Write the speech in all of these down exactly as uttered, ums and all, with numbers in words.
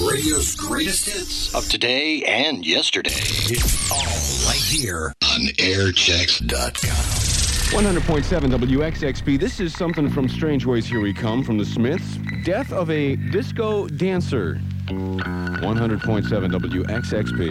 Radio's greatest hits of today and yesterday. It's all right here on airchecks dot com. one hundred point seven W X X P. This is something from Strange Ways Here We Come from the Smiths. Death of a disco dancer. one hundred point seven W X X P.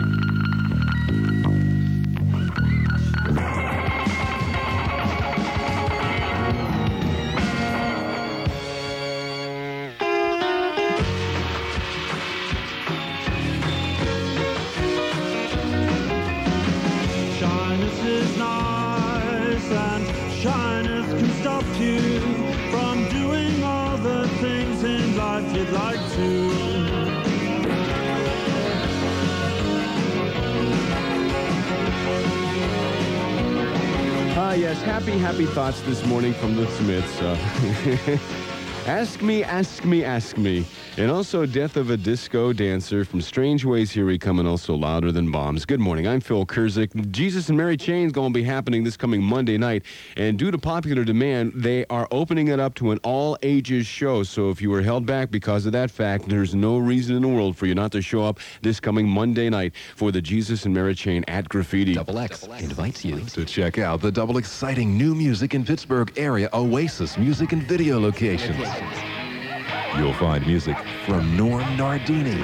Ah, yes, happy, happy thoughts this morning from the Smiths. Uh, ask me, ask me, ask me. And also Death of a Disco Dancer from Strange Ways Here We Come, and also Louder Than Bombs. Good morning, I'm Phil Kurzik. Jesus and Mary Chain's going to be happening this coming Monday night. And due to popular demand, they are opening it up to an all-ages show. So if you were held back because of that fact, there's no reason in the world for you not to show up this coming Monday night for the Jesus and Mary Chain at Graffiti. Double X invites you to check out the double exciting new music in Pittsburgh area Oasis music and video locations. You'll find music from Norm Nardini,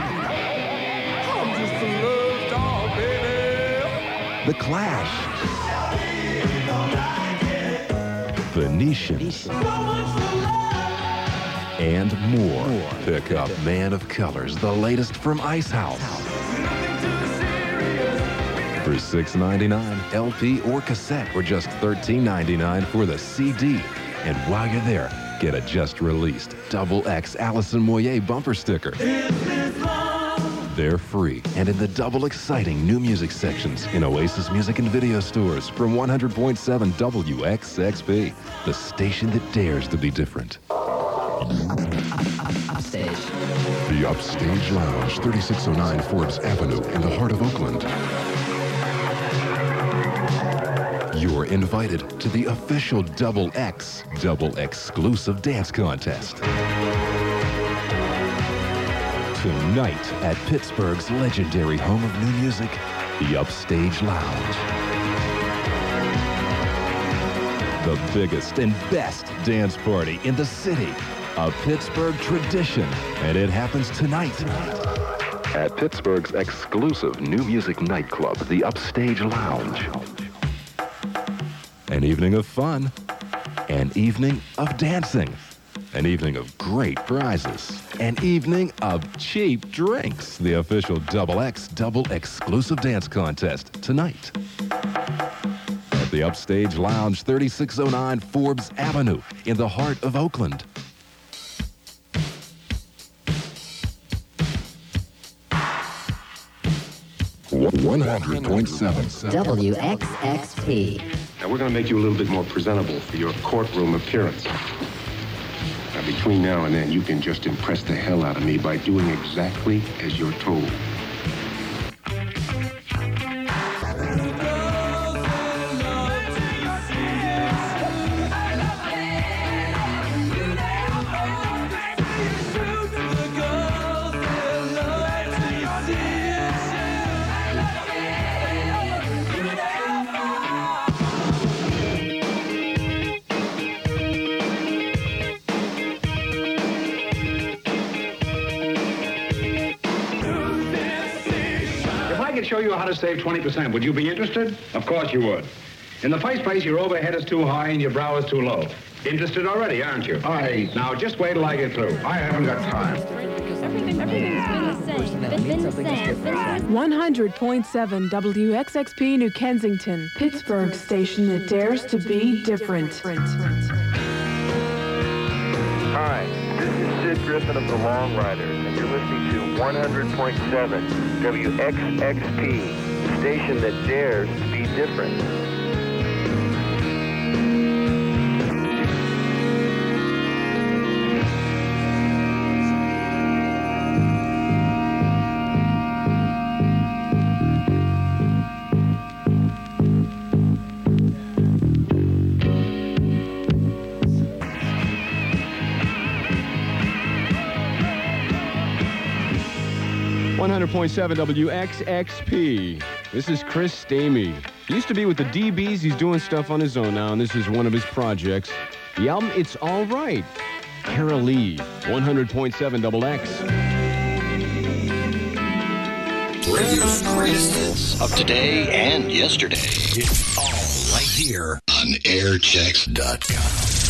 The Clash, Venetians, and more. Pick up Man of Colors, the latest from Ice House, for six ninety-nine, L P or cassette, or just thirteen ninety-nine for the C D. And while you're there, get a just-released Double X Alison Moyet bumper sticker. They're free and in the double exciting new music sections in Oasis Music and Video stores from one hundred point seven W X X P, the station that dares to be different. Upstage. The Upstage Lounge, thirty-six oh nine Forbes Avenue in the heart of Oakland. You're invited to the official Double X, Double Exclusive Dance Contest. Tonight at Pittsburgh's legendary home of new music, the Upstage Lounge. The biggest and best dance party in the city. A Pittsburgh tradition, and it happens tonight. At Pittsburgh's exclusive new music nightclub, the Upstage Lounge. An evening of fun, an evening of dancing, an evening of great prizes, an evening of cheap drinks. The official Double X Double Exclusive Dance Contest tonight at the Upstage Lounge, thirty-six oh nine Forbes Avenue in the heart of Oakland. one hundred point seven W X X P. Now, we're going to make you a little bit more presentable for your courtroom appearance. Now, between now and then, you can just impress the hell out of me by doing exactly as you're told. Show you how to save twenty percent. Would you be interested? Of course you would. In the first place, your overhead is too high and your brow is too low. Interested already, aren't you? All right. Now, just wait till I get through. I haven't got time. Everything's been the same. Been the same. one hundred point seven W X X P New Kensington, Pittsburgh station that dares to be different. Hi, this is Sid Griffin of the Long Riders, and you're listening to one hundred point seven W X X P, the station that dares to be different. one hundred point seven W X X P. This is Chris Stamey. He used to be with the D Bs. He's doing stuff on his own now, and this is one of his projects. The album, It's All Right. Kara Lee, one hundred point seven Double X. Radio's greatest hits of today and yesterday. It's all right here on air checks dot com.